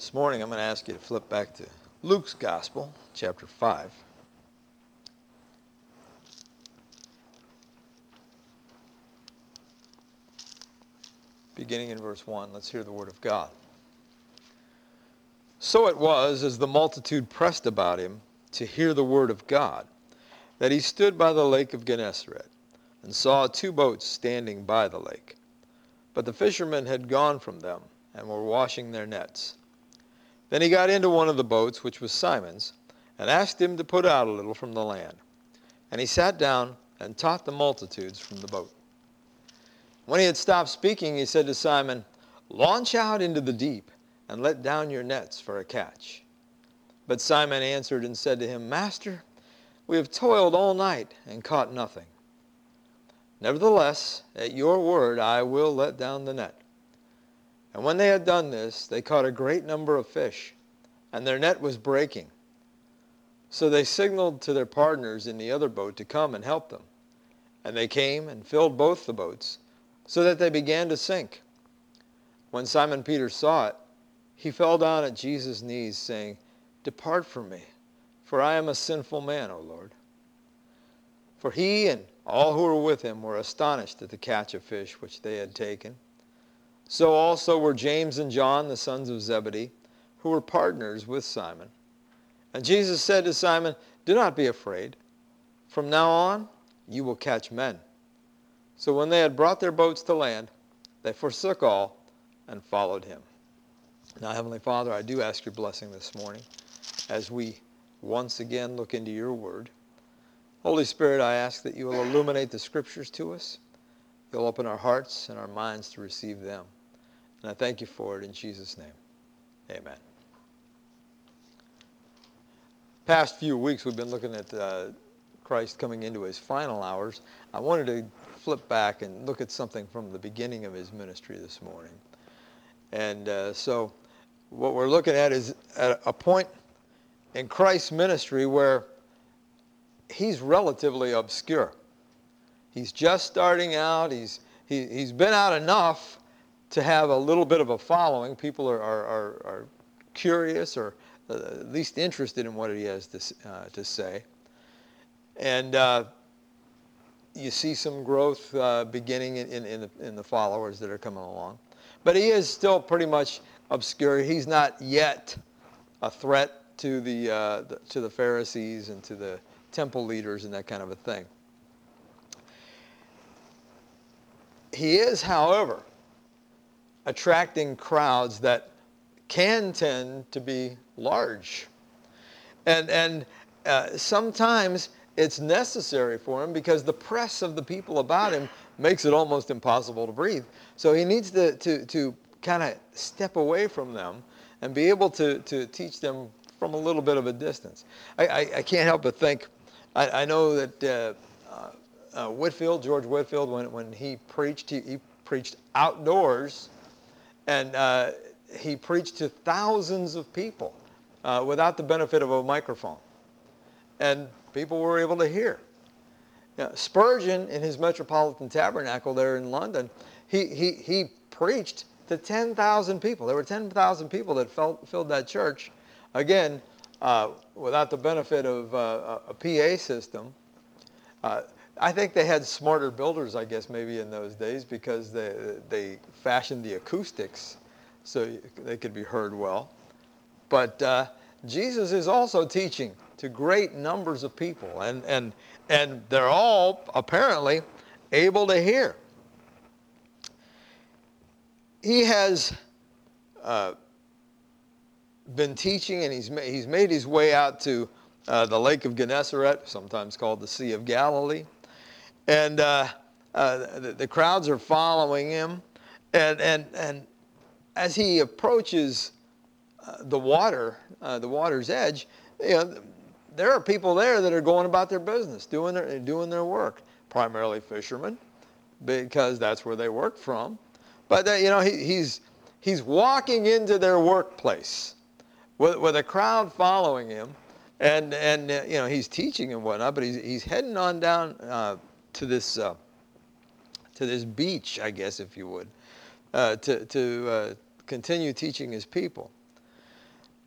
This morning I'm going to ask you to flip back to Luke's Gospel, chapter 5. Beginning in verse 1, let's hear the word of God. So it was, as the multitude pressed about him to hear the word of God, that he stood by the lake of Gennesaret, and saw two boats standing by the lake. But the fishermen had gone from them, and were washing their nets. Then he got into one of the boats, which was Simon's, and asked him to put out a little from the land. And he sat down and taught the multitudes from the boat. When he had stopped speaking, he said to Simon, "Launch out into the deep, and let down your nets for a catch." But Simon answered and said to him, "Master, we have toiled all night and caught nothing. Nevertheless, at your word I will let down the net." And when they had done this, they caught a great number of fish, and their net was breaking. So they signaled to their partners in the other boat to come and help them. And they came and filled both the boats, so that they began to sink. When Simon Peter saw it, he fell down at Jesus' knees, saying, "Depart from me, for I am a sinful man, O Lord." For he and all who were with him were astonished at the catch of fish which they had taken. So also were James and John, the sons of Zebedee, who were partners with Simon. And Jesus said to Simon, "Do not be afraid. From now on you will catch men." So when they had brought their boats to land, they forsook all and followed him. Now, Heavenly Father, I do ask your blessing this morning as we once again look into your word. Holy Spirit, I ask that you will illuminate the scriptures to us. You'll open our hearts and our minds to receive them. And I thank you for it in Jesus' name. Amen. Past few weeks we've been looking at Christ coming into his final hours. I wanted to flip back and look at something from the beginning of his ministry this morning. And so what we're looking at is at a point in Christ's ministry where he's relatively obscure. He's just starting out. He's been out enough to have a little bit of a following. People are curious or at least interested in what he has to say. And you see some growth beginning in the followers that are coming along. But he is still pretty much obscure. He's not yet a threat to the Pharisees and to the temple leaders and that kind of a thing. He is, however, attracting crowds that can tend to be large. And sometimes it's necessary for him because the press of the people about him makes it almost impossible to breathe. So he needs to kind of step away from them and be able to teach them from a little bit of a distance. I can't help but think, I know that George Whitefield, when he preached outdoors, and he preached to thousands of people without the benefit of a microphone. And people were able to hear. Now, Spurgeon, in his Metropolitan Tabernacle there in London, he preached to 10,000 people. There were 10,000 people that filled that church, again, without the benefit of a PA system. I think they had smarter builders, I guess, maybe in those days, because they fashioned the acoustics so they could be heard well. But Jesus is also teaching to great numbers of people, and they're all apparently able to hear. He has been teaching, and he's made his way out to the Lake of Gennesaret, sometimes called the Sea of Galilee. And the crowds are following him. And as he approaches the water's edge, there are people there that are going about their business, doing their work, primarily fishermen, because that's where they work from. But he's walking into their workplace with a crowd following him, and he's teaching and whatnot. But he's heading on down to this beach, I guess, if you would, to continue teaching his people.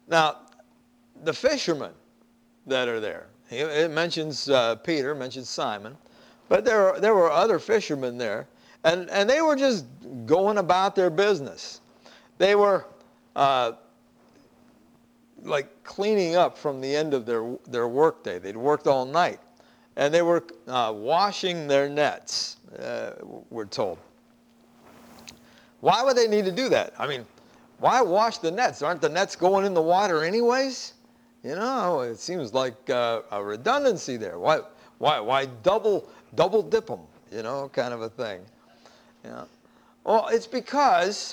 Now, the fishermen that are there, it mentions Peter, mentions Simon, but there were other fishermen there, and they were just going about their business. They were like cleaning up from the end of their work day. They'd worked all night, and they were washing their nets, we're told. Why would they need to do that? I mean, why wash the nets? Aren't the nets going in the water anyways? You know, it seems like a redundancy there. Why double dip them? You know, kind of a thing. Yeah. Well, it's because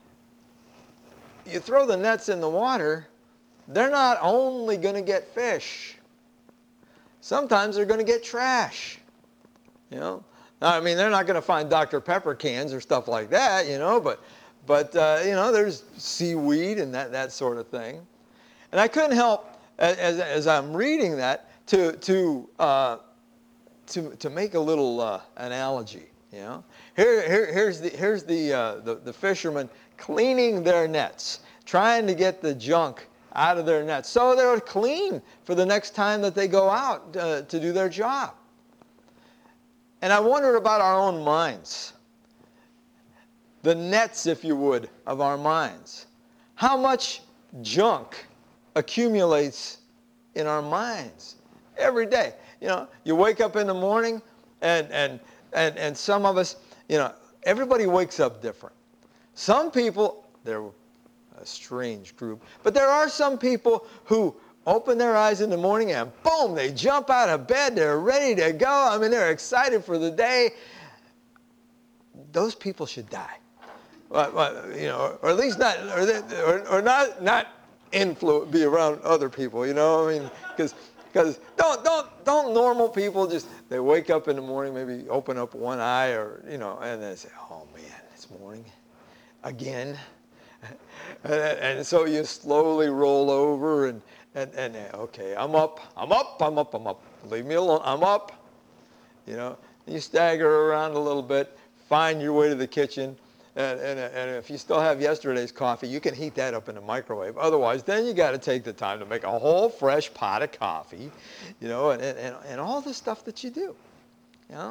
you throw the nets in the water, they're not only going to get fish. Sometimes they're going to get trash. You know, now, I mean, they're not going to find Dr. Pepper cans or stuff like that. You know, but you know, there's seaweed and that sort of thing. And I couldn't help, as I'm reading that, to make a little analogy. You know, here's the fishermen cleaning their nets, trying to get the junk out of their nets, so they're clean for the next time that they go out to do their job. And I wondered about our own minds, the nets, if you would, of our minds. How much junk accumulates in our minds every day? You know, you wake up in the morning, and some of us, you know, everybody wakes up different. Some people, they're a strange group, but there are some people who open their eyes in the morning and boom, they jump out of bed, they're ready to go. I mean, they're excited for the day. Those people should die. You know, or at least not, or not be around other people. You know, I mean, because don't normal people just, they wake up in the morning, maybe open up one eye, or you know, and they say, oh man, it's morning again. And so you slowly roll over and okay, I'm up. Leave me alone. I'm up. You know, you stagger around a little bit, find your way to the kitchen, and if you still have yesterday's coffee, you can heat that up in the microwave. Otherwise, then you got to take the time to make a whole fresh pot of coffee, you know, and all the stuff that you do. You know,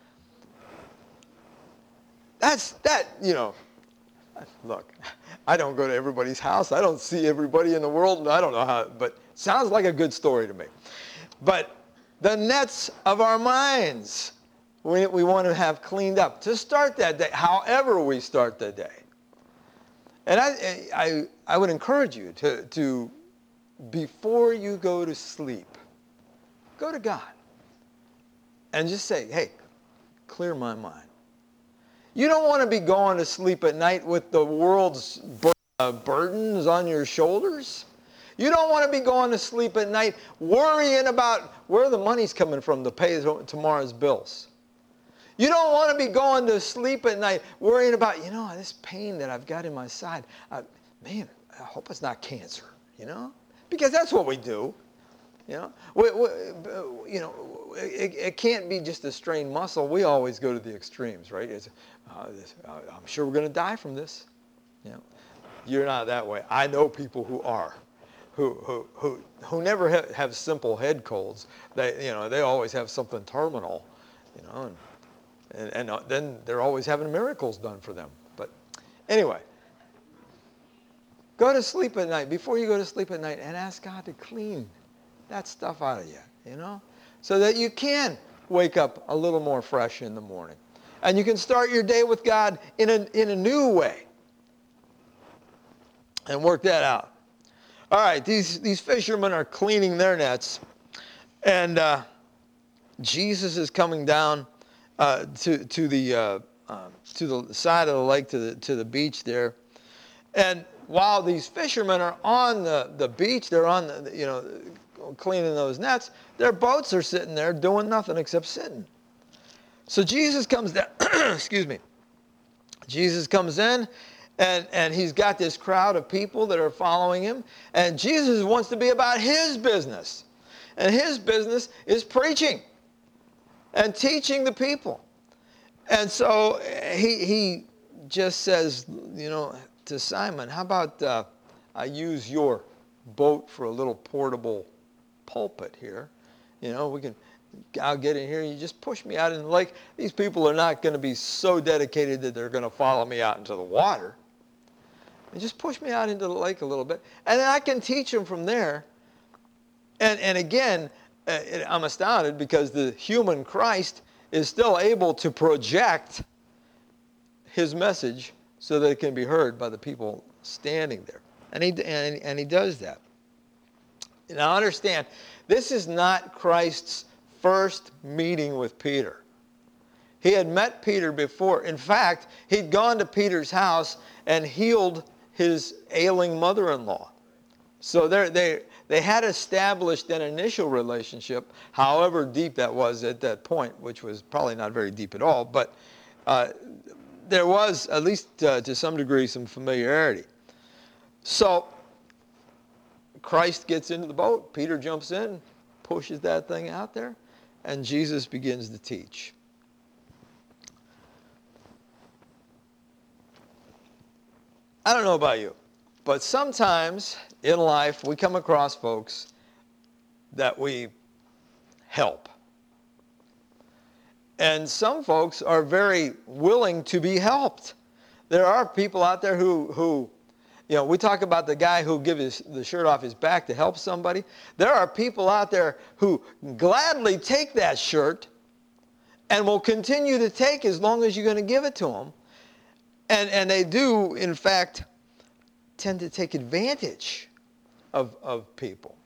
you know. Look, I don't go to everybody's house. I don't see everybody in the world, and I don't know how, but sounds like a good story to me. But the nets of our minds, we want to have cleaned up to start that day, however we start the day. And I would encourage you to before you go to sleep, go to God and just say, hey, clear my mind. You don't want to be going to sleep at night with the world's burdens on your shoulders. You don't want to be going to sleep at night worrying about where the money's coming from to pay tomorrow's bills. You don't want to be going to sleep at night worrying about, you know, this pain that I've got in my side. Man, I hope it's not cancer, you know, because that's what we do. You know, you know, it can't be just a strained muscle. We always go to the extremes, right? I'm sure we're going to die from this. You know, you're not that way. I know people who are, who never have simple head colds. They always have something terminal. You know, and then they're always having miracles done for them. But anyway, go to sleep at night. Before you go to sleep at night, and ask God to clean that stuff out of you, you know, so that you can wake up a little more fresh in the morning. And you can start your day with God in a new way and work that out. All right, these fishermen are cleaning their nets, and Jesus is coming down to the side of the lake, to the beach there. And while these fishermen are on the beach, they're on cleaning those nets, their boats are sitting there doing nothing except sitting. So Jesus comes down, excuse me. Jesus comes in, and he's got this crowd of people that are following him, and Jesus wants to be about his business. And his business is preaching and teaching the people. And so he just says, you know, to Simon, how about I use your boat for a little portable pulpit here. I'll get in here and you just push me out in the lake. These people are not going to be so dedicated that they're going to follow me out into the water. And just push me out into the lake a little bit. And then I can teach them from there. And again, I'm astounded because the human Christ is still able to project his message so that it can be heard by the people standing there. And he does that. Now understand, this is not Christ's first meeting with Peter. He had met Peter before. In fact, he'd gone to Peter's house and healed his ailing mother-in-law. So they had established an initial relationship, however deep that was at that point, which was probably not very deep at all, but there was, at least to some degree, some familiarity. So Christ gets into the boat, Peter jumps in, pushes that thing out there, and Jesus begins to teach. I don't know about you, but sometimes in life we come across folks that we help. And some folks are very willing to be helped. There are people out there who we talk about the guy who gives the shirt off his back to help somebody. There are people out there who gladly take that shirt and will continue to take as long as you're going to give it to them. And they do, in fact, tend to take advantage of people.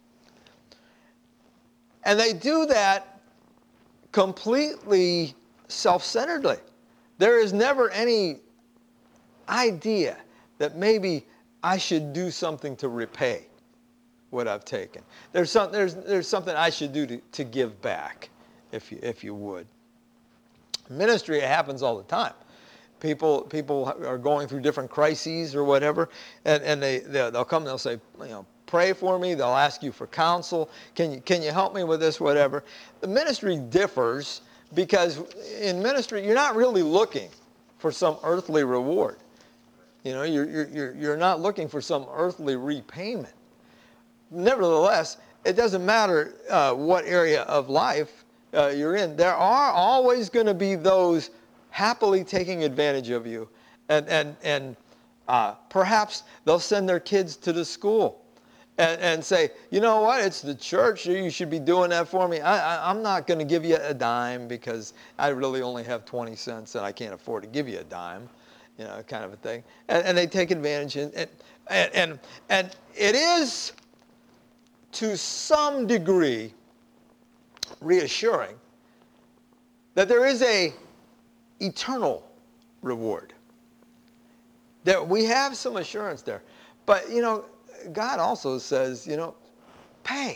And they do that completely self-centeredly. There is never any idea that maybe I should do something to repay what I've taken. There's something I should do to give back, if you would. Ministry, it happens all the time. People are going through different crises or whatever, and they'll come and they'll say, pray for me. They'll ask you for counsel. Can you help me with this, whatever. The ministry differs because in ministry you're not really looking for some earthly reward. You're not looking for some earthly repayment. Nevertheless, it doesn't matter what area of life you're in. There are always going to be those happily taking advantage of you, and perhaps they'll send their kids to the school and say, you know what, it's the church, you should be doing that for me. I'm not going to give you a dime because I really only have 20 cents and I can't afford to give you a dime, kind of a thing. And they take advantage, and it is to some degree reassuring that there is a eternal reward. That we have some assurance there. But, God also says, pay.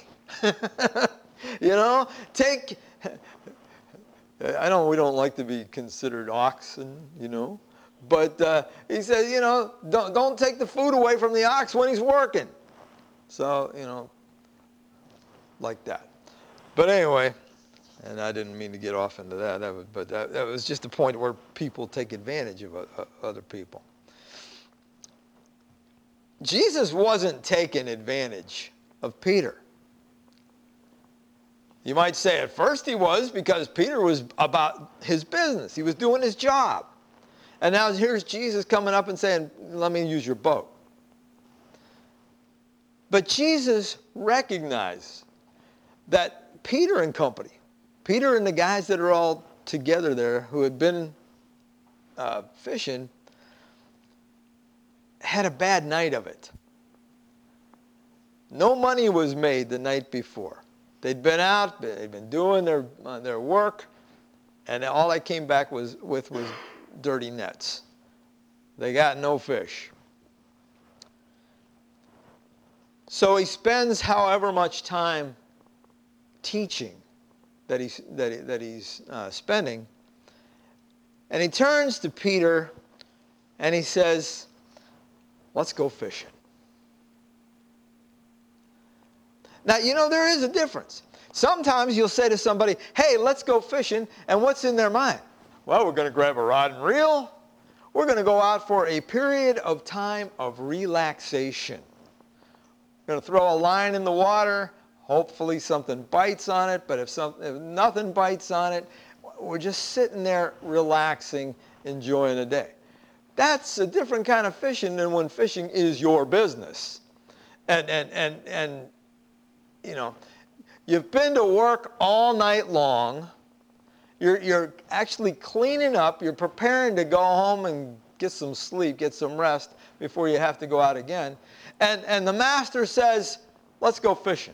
Take. I know we don't like to be considered oxen, but he says, don't take the food away from the ox when he's working. So, like that. But anyway, and I didn't mean to get off into that. That was just a point where people take advantage of other people. Jesus wasn't taking advantage of Peter. You might say at first he was, because Peter was about his business. He was doing his job. And now here's Jesus coming up and saying, let me use your boat. But Jesus recognized that Peter and company, Peter and the guys that are all together there who had been fishing, had a bad night of it. No money was made the night before. They'd been out, they'd been doing their work, and all they came back with was dirty nets. They got no fish. So he spends however much time teaching that he's spending, and he turns to Peter and he says, let's go fishing. Now, there is a difference. Sometimes you'll say to somebody, hey, let's go fishing, and what's in their mind? Well, we're going to grab a rod and reel. We're going to go out for a period of time of relaxation. Going to throw a line in the water. Hopefully something bites on it, but if nothing bites on it, we're just sitting there relaxing, enjoying the day. That's a different kind of fishing than when fishing is your business. And you know, you've been to work all night long. You're actually cleaning up. You're preparing to go home and get some sleep, get some rest before you have to go out again. And the master says, let's go fishing.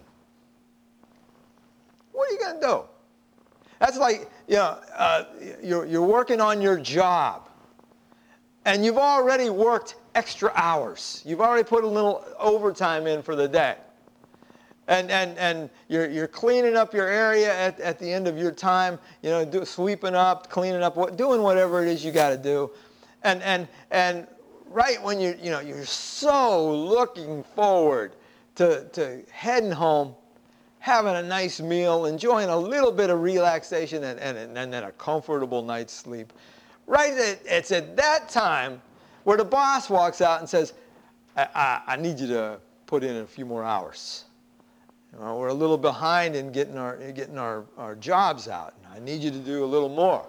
What are you going to do? That's like, you're working on your job. And you've already worked extra hours. You've already put a little overtime in for the day. And you're cleaning up your area at the end of your time, sweeping up, cleaning up, doing whatever it is you got to do. And right when you're so looking forward to heading home, having a nice meal, enjoying a little bit of relaxation and then a comfortable night's sleep. Right, it's at that time where the boss walks out and says, I need you to put in a few more hours. We're a little behind in getting our jobs out. I need you to do a little more.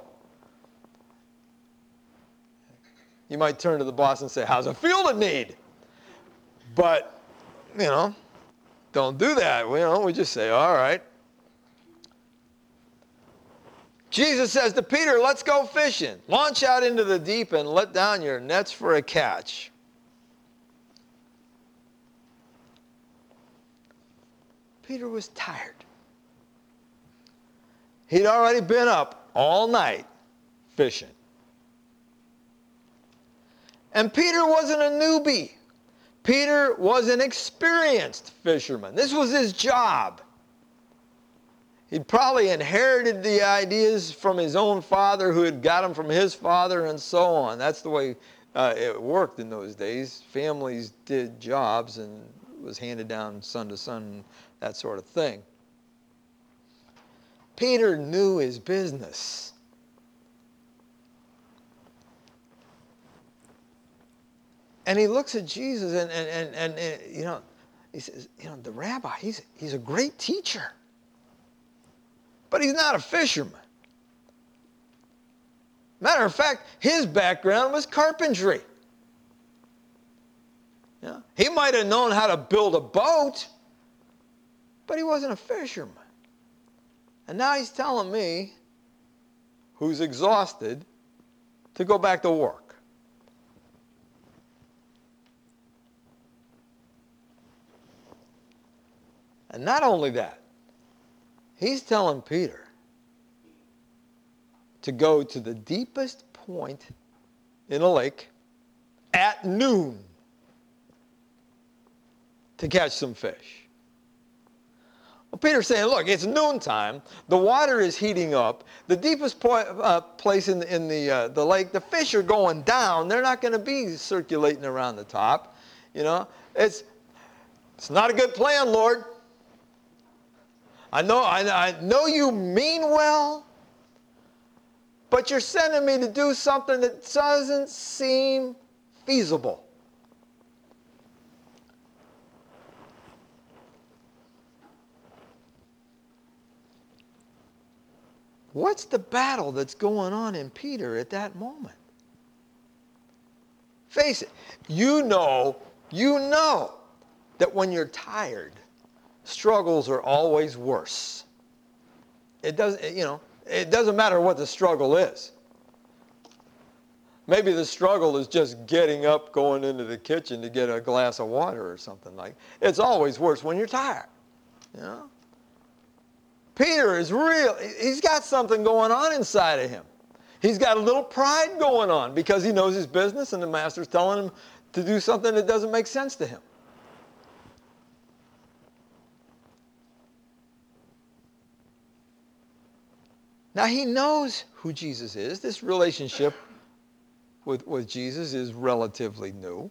You might turn to the boss and say, how's it feel to need? But, don't do that. We just say, all right. Jesus says to Peter, let's go fishing. Launch out into the deep and let down your nets for a catch. Peter was tired. He'd already been up all night fishing. And Peter wasn't a newbie. Peter was an experienced fisherman. This was his job. He'd probably inherited the ideas from his own father, who had got them from his father, and so on. That's the way it worked in those days. Families did jobs, and it was handed down son to son, that sort of thing. Peter knew his business. And he looks at Jesus, and he says, the rabbi, he's a great teacher. But he's not a fisherman. Matter of fact, his background was carpentry. He might have known how to build a boat, but he wasn't a fisherman. And now he's telling me, who's exhausted, to go back to work. And not only that, he's telling Peter to go to the deepest point in a lake at noon to catch some fish. Well, Peter's saying, look, it's noontime. The water is heating up. The deepest place in the lake, the fish are going down. They're not going to be circulating around the top. It's not a good plan, Lord. I know you mean well, but you're sending me to do something that doesn't seem feasible. What's the battle that's going on in Peter at that moment? Face it, you know that when you're tired, struggles are always worse. It doesn't matter what the struggle is. Maybe the struggle is just getting up, going into the kitchen to get a glass of water or something like that. It's always worse when you're tired. Peter is he's got something going on inside of him. He's got a little pride going on because he knows his business and the master's telling him to do something that doesn't make sense to him. Now he knows who Jesus is. This relationship with Jesus is relatively new.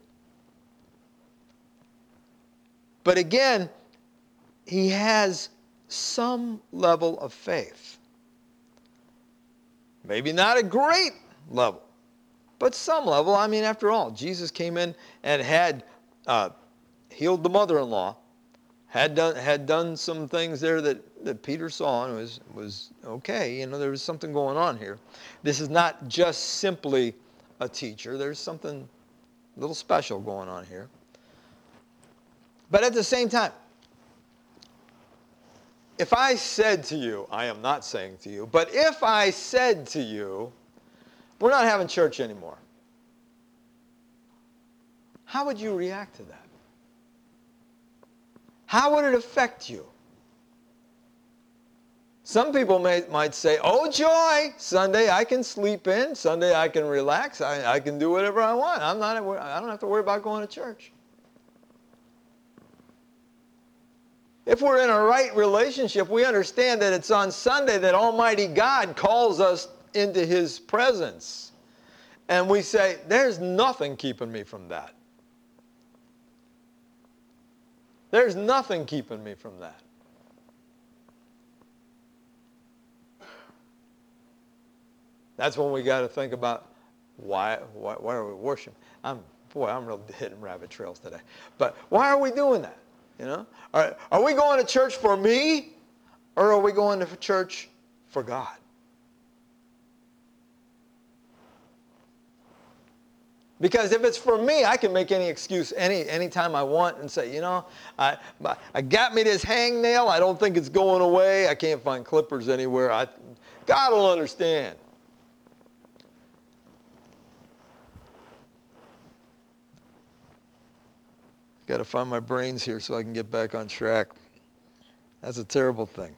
But again, he has some level of faith. Maybe not a great level, but some level. I mean, after all, Jesus came in and had healed the mother-in-law had done some things there that Peter saw and was okay. You know, there was something going on here. This is not just simply a teacher. There's something a little special going on here. But at the same time, if I said to you, I am not saying to you, but if I said to you, we're not having church anymore, how would you react to that? How would it affect you? Some people might say, oh joy, Sunday I can sleep in, Sunday I can relax, I can do whatever I want. I don't have to worry about going to church. If we're in a right relationship, we understand that it's on Sunday that Almighty God calls us into His presence. And we say, there's nothing keeping me from that. There's nothing keeping me from that. That's when we got to think about why are we worshiping? I'm really hitting rabbit trails today. But why are we doing that? You know, are we going to church for me, or are we going to church for God? Because if it's for me, I can make any excuse any time I want and say, you know, I got me this hangnail. I don't think it's going away. I can't find clippers anywhere. God will understand. Got to find my brains here so I can get back on track. That's a terrible thing.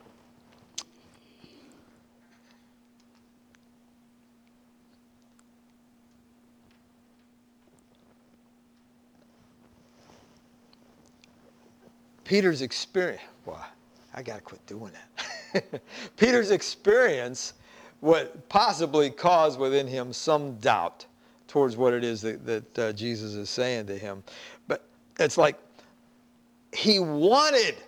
Peter's experience, well, I got to quit doing that. Peter's experience would possibly cause within him some doubt towards what it is that Jesus is saying to him. But it's like he wanted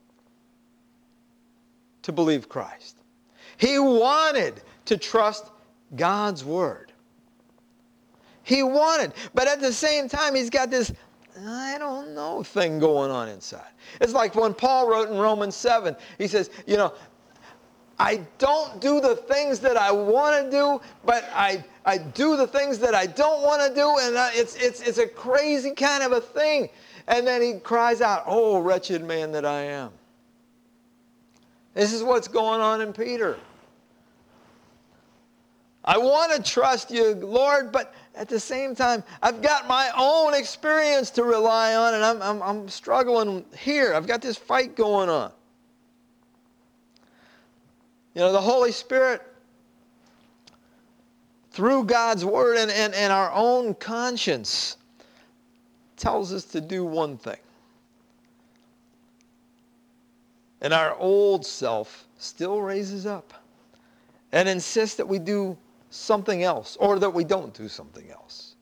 to believe Christ. He wanted to trust God's word. He wanted, but at the same time, he's got this I don't know thing going on inside. It's like when Paul wrote in Romans 7, he says, you know, I don't do the things that I want to do, but I do the things that I don't want to do, and it's a crazy kind of a thing. And then he cries out, oh, wretched man that I am. This is what's going on in Peter. I want to trust you, Lord, but at the same time, I've got my own experience to rely on, and I'm struggling here. I've got this fight going on. You know, the Holy Spirit, through God's Word and our own conscience, tells us to do one thing. And our old self still raises up and insists that we do something else, or that we don't do something else.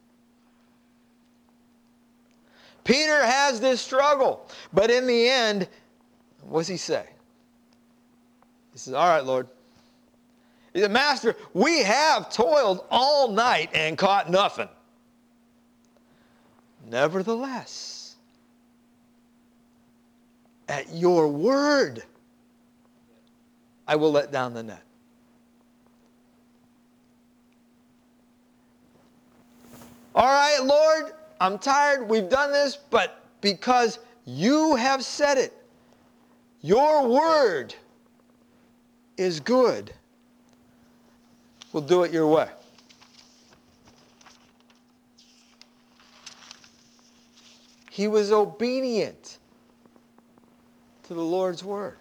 Peter has this struggle, but in the end, what does he say? He says, all right, Lord. He said, Master, we have toiled all night and caught nothing. Nevertheless, at your word, I will let down the net. All right, Lord, I'm tired. We've done this, but because you have said it, your word is good, we'll do it your way. He was obedient to the Lord's word.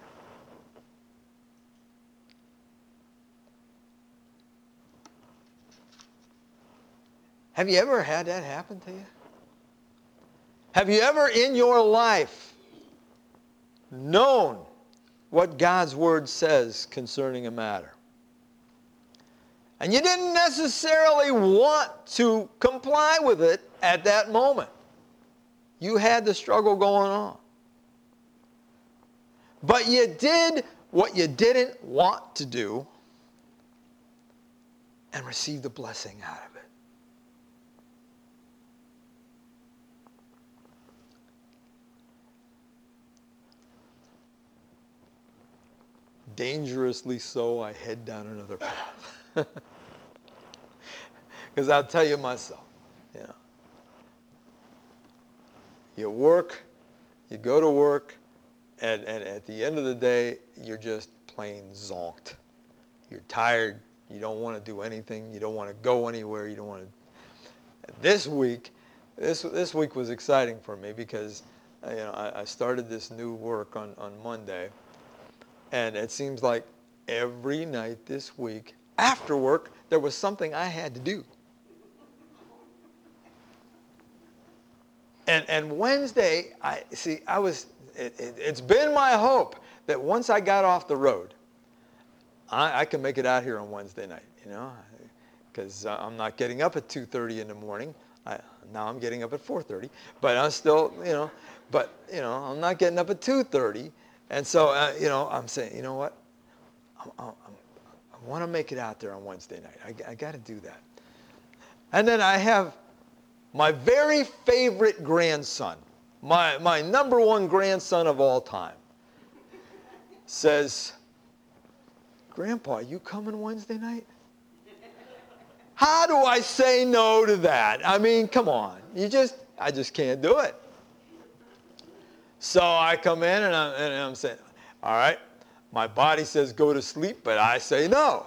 Have you ever had that happen to you? Have you ever in your life known what God's word says concerning a matter? And you didn't necessarily want to comply with it at that moment. You had the struggle going on. But you did what you didn't want to do and received the blessing out of it. dangerously so, I head down another path. Because I'll tell you myself, you know, you work, you go to work, and at the end of the day, you're just plain zonked. You're tired. You don't want to do anything. You don't want to go anywhere. You don't want to. This week was exciting for me because I started this new work on Monday, and it seems like every night this week after work there was something I had to do. And Wednesday, it's been my hope that once I got off the road, I can make it out here on Wednesday night, because I'm not getting up at 2:30 in the morning. Now I'm getting up at 4:30, but I'm still, I'm not getting up at 2:30. And so, I'm saying, you know what? I want to make it out there on Wednesday night. I got to do that. And then I have my very favorite grandson, my number one grandson of all time, says, Grandpa, you coming Wednesday night? How do I say no to that? I mean, come on. I just can't do it. So I come in and I'm saying, all right, my body says go to sleep, but I say no.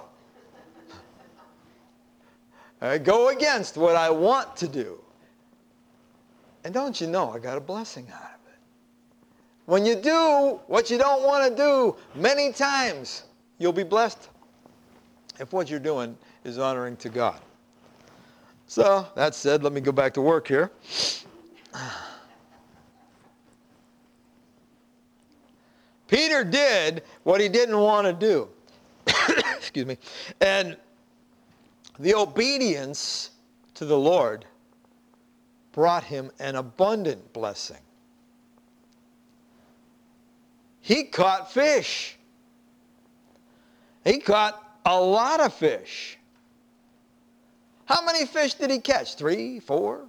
I go against what I want to do. And don't you know, I got a blessing out of it. When you do what you don't want to do many times, you'll be blessed if what you're doing is honoring to God. So, that said, let me go back to work here. Peter did what he didn't want to do. Excuse me. And the obedience to the Lord brought him an abundant blessing. He caught fish. He caught a lot of fish. How many fish did he catch? 3, 4?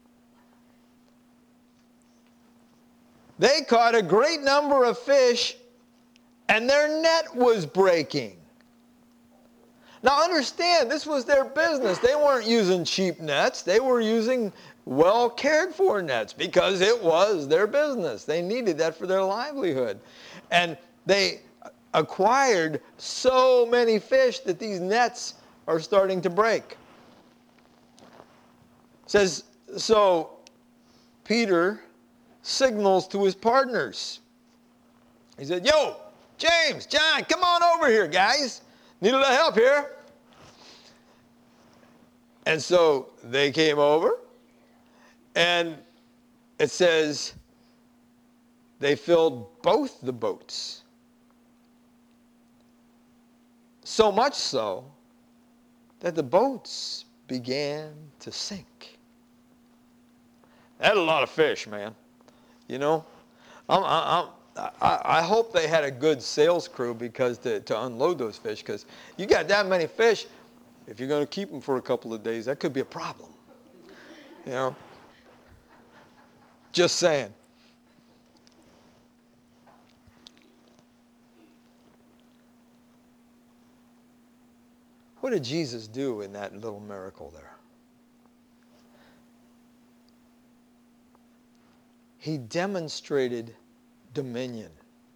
They caught a great number of fish, and their net was breaking. Now understand, this was their business. They weren't using cheap nets. They were using well cared for nets because it was their business. They needed that for their livelihood. And they acquired so many fish that these nets are starting to break. It says, so Peter signals to his partners. He said, yo, James, John, come on over here, guys. Need a little help here. And so they came over, and it says they filled both the boats. So much so that the boats began to sink. They had a lot of fish, man. I hope they had a good sales crew because to unload those fish, because you got that many fish, if you're going to keep them for a couple of days, that could be a problem. Just saying. What did Jesus do in that little miracle there? He demonstrated dominion.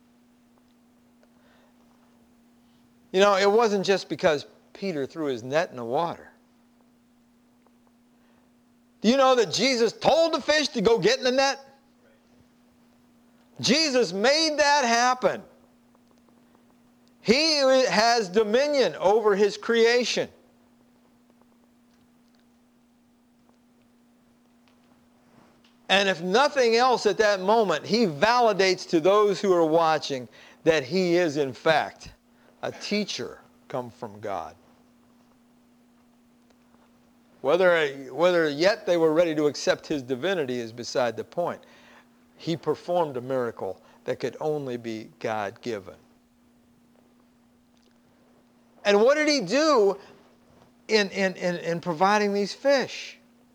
It wasn't just because Peter threw his net in the water. Do you know that Jesus told the fish to go get in the net? Jesus made that happen. He has dominion over his creation. And if nothing else at that moment, he validates to those who are watching that he is, in fact, a teacher come from God. Whether yet they were ready to accept his divinity is beside the point. He performed a miracle that could only be God-given. And what did he do in providing these fish?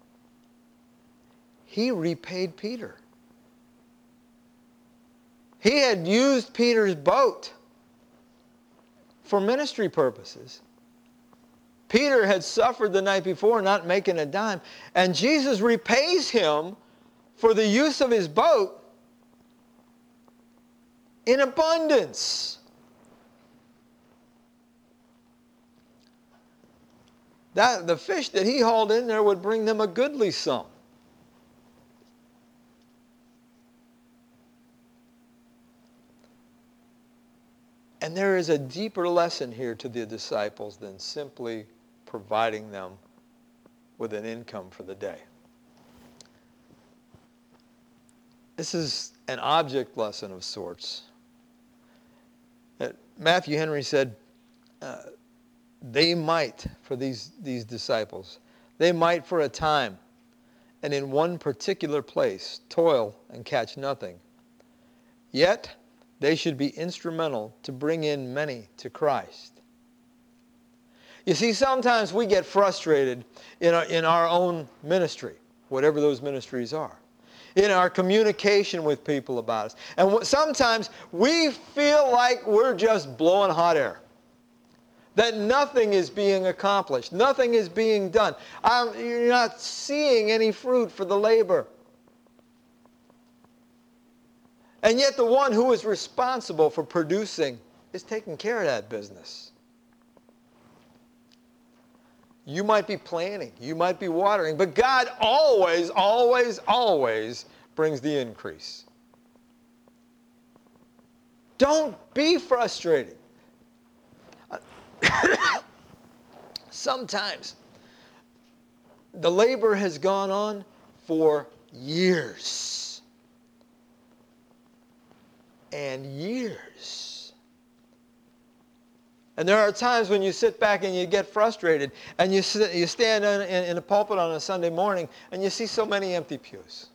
He repaid Peter. He had used Peter's boat. for ministry purposes. Peter had suffered the night before, not making a dime, and Jesus repays him for the use of his boat in abundance. The fish that he hauled in there would bring them a goodly sum. And there is a deeper lesson here to the disciples than simply providing them with an income for the day. This is an object lesson of sorts. Matthew Henry said, they might, for these disciples, they might for a time and in one particular place toil and catch nothing. Yet they should be instrumental to bring in many to Christ. You see, sometimes we get frustrated in our own ministry, whatever those ministries are, in our communication with people about us. And sometimes we feel like we're just blowing hot air, that nothing is being accomplished, nothing is being done. You're not seeing any fruit for the labor. And yet the one who is responsible for producing is taking care of that business. You might be planting, you might be watering, but God always, always, always brings the increase. Don't be frustrated. Sometimes the labor has gone on for years and years. And there are times when you sit back and you get frustrated and you stand in a pulpit on a Sunday morning and you see so many empty pews.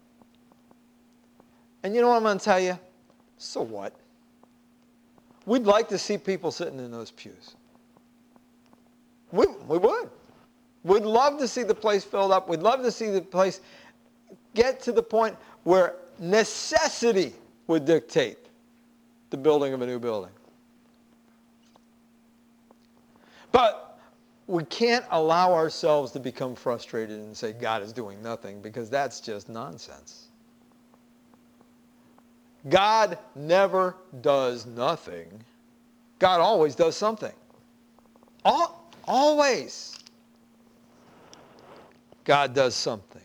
And you know what I'm going to tell you? So what? We'd like to see people sitting in those pews. We would. We'd love to see the place filled up. We'd love to see the place get to the point where necessity would dictate the building of a new building. But we can't allow ourselves to become frustrated and say God is doing nothing, because that's just nonsense. God never does nothing. God always does something. Always. God does something.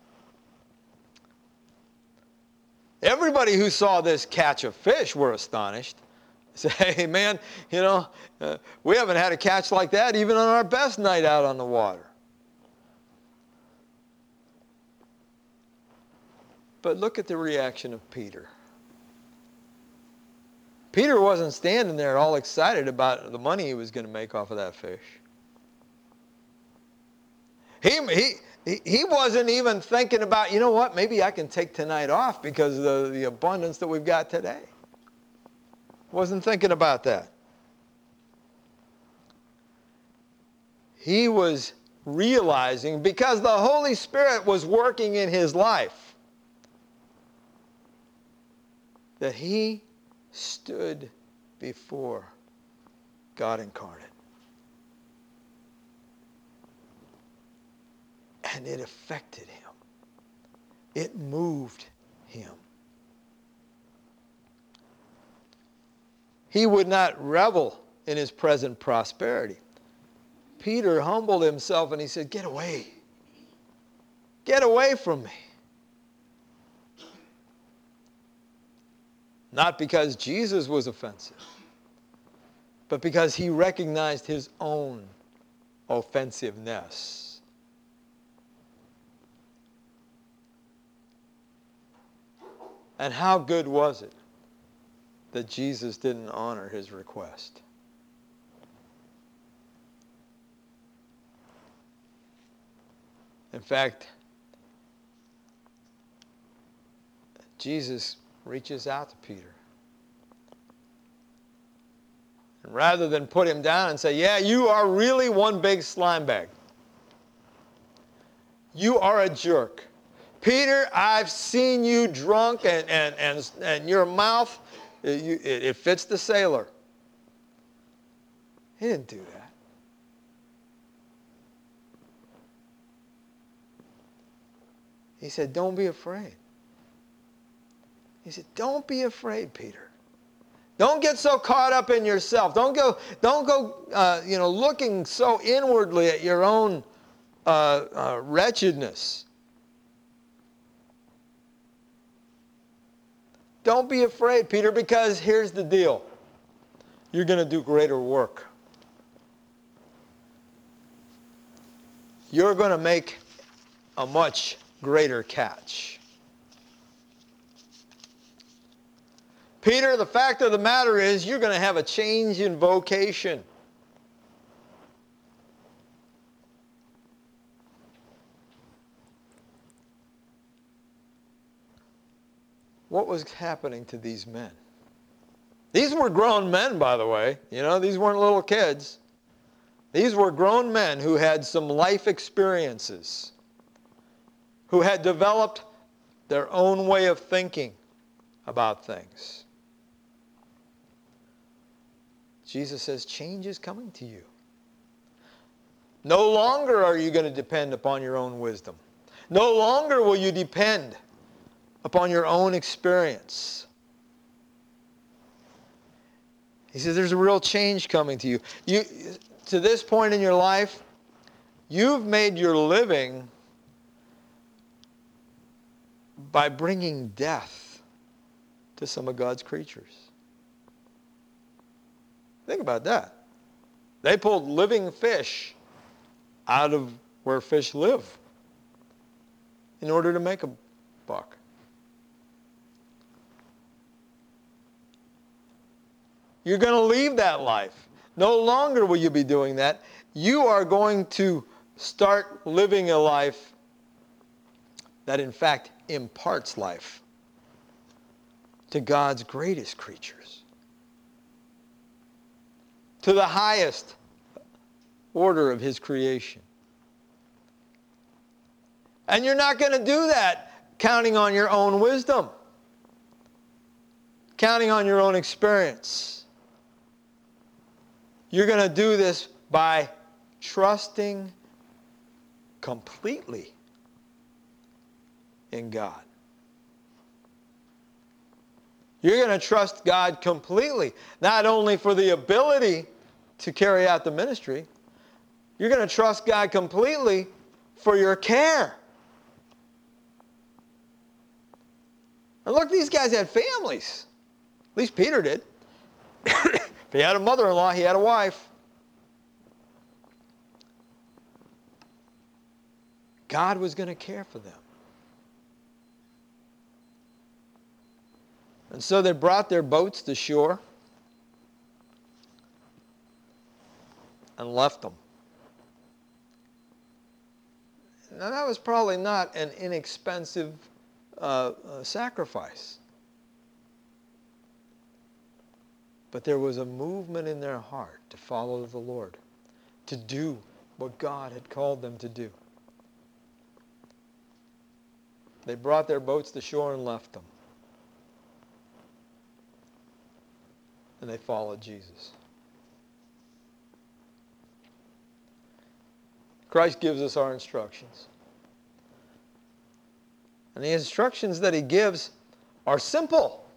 Everybody who saw this catch of fish were astonished. Say, hey man, we haven't had a catch like that even on our best night out on the water. But look at the reaction of Peter. Peter wasn't standing there all excited about the money he was going to make off of that fish. He wasn't even thinking about, you know what, maybe I can take tonight off because of the abundance that we've got today. Wasn't thinking about that. He was realizing, because the Holy Spirit was working in his life, that he stood before God incarnate. And it affected him. It moved him. He would not revel in his present prosperity. Peter humbled himself and he said, get away. Get away from me. Not because Jesus was offensive, but because he recognized his own offensiveness. And how good was it that Jesus didn't honor his request? In fact, Jesus reaches out to Peter. And rather than put him down and say, yeah, you are really one big slime bag. You are a jerk. Peter, I've seen you drunk and your mouth, it fits the sailor. He didn't do that. He said, don't be afraid. He said, don't be afraid, Peter. Don't get so caught up in yourself. Don't go looking so inwardly at your own wretchedness. Don't be afraid, Peter, because here's the deal. You're going to do greater work. You're going to make a much greater catch. Peter, the fact of the matter is you're going to have a change in vocation. What was happening to these men? These were grown men, by the way. These weren't little kids. These were grown men who had some life experiences, who had developed their own way of thinking about things. Jesus says, change is coming to you. No longer are you going to depend upon your own wisdom. No longer will you depend upon your own experience. He says there's a real change coming to you. To this point in your life, you've made your living by bringing death to some of God's creatures. Think about that. They pulled living fish out of where fish live in order to make a buck. You're going to leave that life. No longer will you be doing that. You are going to start living a life that in fact imparts life to God's greatest creatures, to the highest order of His creation. And you're not going to do that counting on your own wisdom, counting on your own experience. You're going to do this by trusting completely in God. You're going to trust God completely, not only for the ability to carry out the ministry, you're going to trust God completely for your care. And look, these guys had families. At least Peter did. If he had a mother-in-law, he had a wife. God was going to care for them. And so they brought their boats to shore and left them. Now that was probably not an inexpensive sacrifice. But there was a movement in their heart to follow the Lord, to do what God had called them to do. They brought their boats to shore and left them. And they followed Jesus. Christ gives us our instructions. And the instructions that He gives are simple.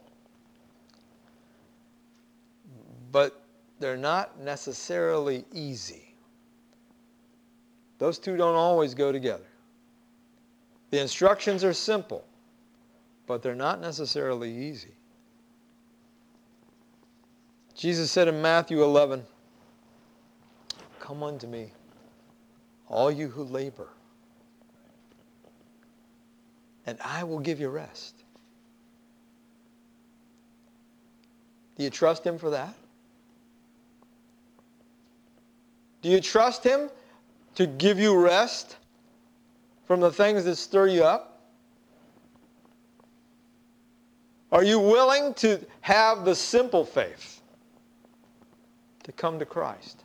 But they're not necessarily easy. Those two don't always go together. The instructions are simple, but they're not necessarily easy. Jesus said in Matthew 11, "Come unto me, all you who labor, and I will give you rest." Do you trust Him for that? Do you trust Him to give you rest from the things that stir you up? Are you willing to have the simple faith to come to Christ?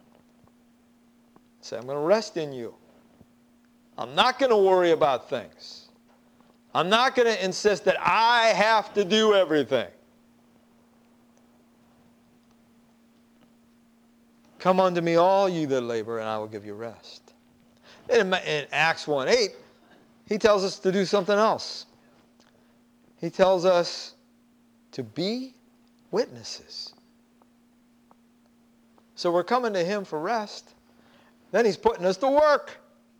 Say, I'm going to rest in you. I'm not going to worry about things. I'm not going to insist that I have to do everything. Come unto me, all you that labor, and I will give you rest. In Acts 1:8, he tells us to do something else. He tells us to be witnesses. So we're coming to him for rest. Then he's putting us to work.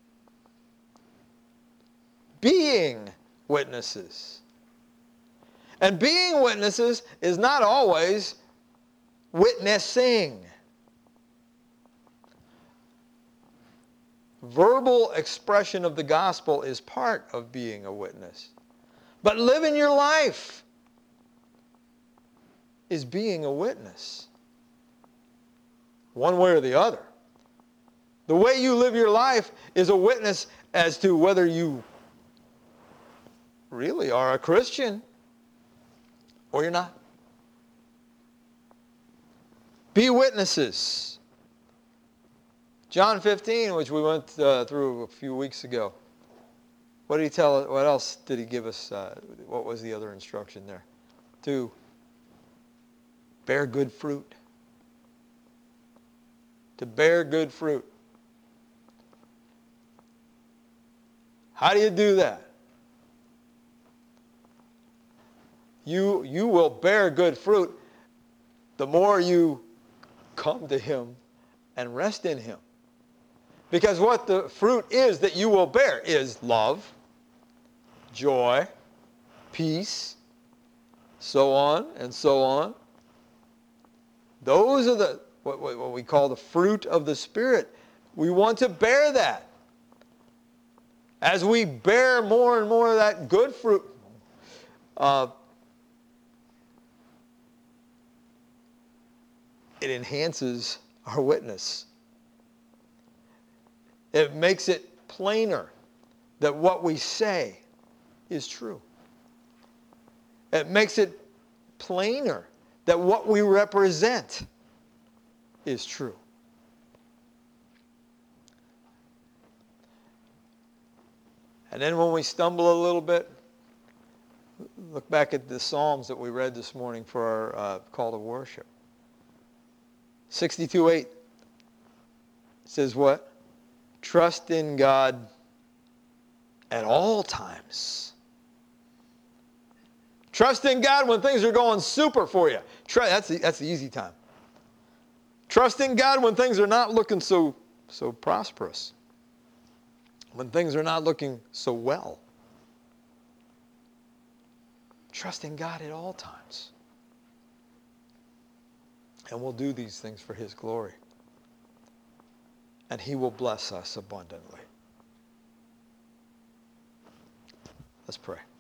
Being witnesses. And being witnesses is not always witnessing. Verbal expression of the gospel is part of being a witness. But living your life is being a witness. One way or the other. The way you live your life is a witness as to whether you really are a Christian or you're not. Be witnesses. John 15, which we went through a few weeks ago. What did he tell us? What else did he give us? What was the other instruction there? To bear good fruit. To bear good fruit. How do you do that? You will bear good fruit the more you come to him and rest in him. Because what the fruit is that you will bear is love, joy, peace, so on and so on. Those are what we call the fruit of the Spirit. We want to bear that. As we bear more and more of that good fruit, it enhances our witness. It makes it plainer that what we say is true. It makes it plainer that what we represent is true. And then when we stumble a little bit, look back at the Psalms that we read this morning for our call to worship. 62:8 says what? Trust in God at all times. Trust in God when things are going super for you. That's the easy time. Trust in God when things are not looking so prosperous. When things are not looking so well. Trust in God at all times. And we'll do these things for his glory. And he will bless us abundantly. Let's pray.